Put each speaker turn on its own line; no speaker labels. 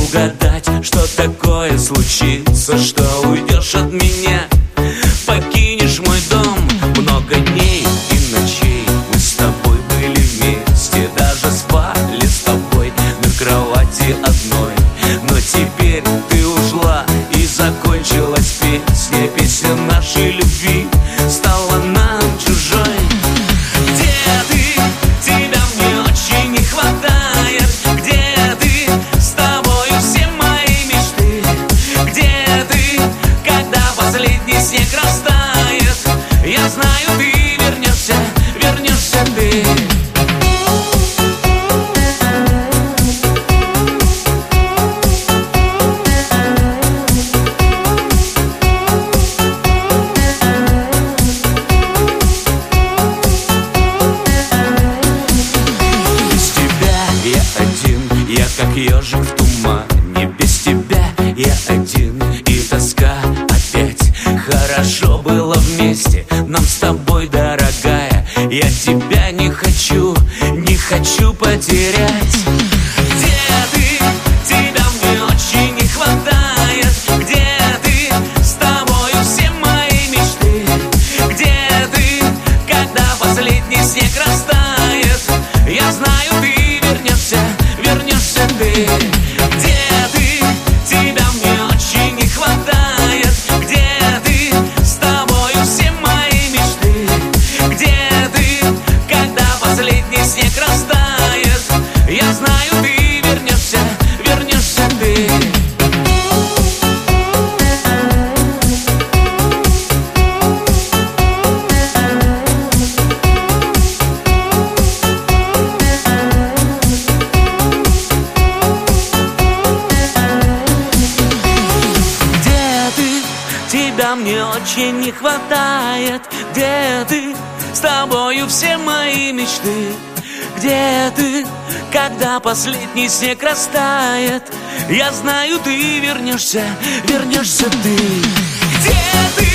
угадать, что такое случится, что уйдешь от меня, покинешь мой дом. Много дней и ночей мы с тобой были вместе, даже спали с тобой на кровати одной. Но теперь ты ушла, и закончилась песня. Песня нашей любви стала нам чужой. Где ты? Тебя мне очень не хватает. Где ты? С тобою все мои мечты. Где ты? Когда последний снег растает, я знаю, ты вернешься, вернешься ты. Я как ежик в тумане, без тебя я один, и тоска опять. Хорошо было вместе нам с тобой, дорогая. Я тебя не хочу, не хочу потерять. Где ты? Тебя мне очень не хватает. Где ты? С тобою все мои мечты. Где ты? Когда последний снег растает, я знаю, ты вернешься, вернешься ты. Где ты? Тебя мне очень не хватает. Где ты? С тобою все мои мечты. Где ты? Когда последний снег растает, я знаю, ты вернешься, вернешься ты. Тебя мне очень не хватает. Где ты? С тобою все мои мечты. Где ты? Когда последний снег растает, я знаю, ты вернешься, вернешься ты. Где ты?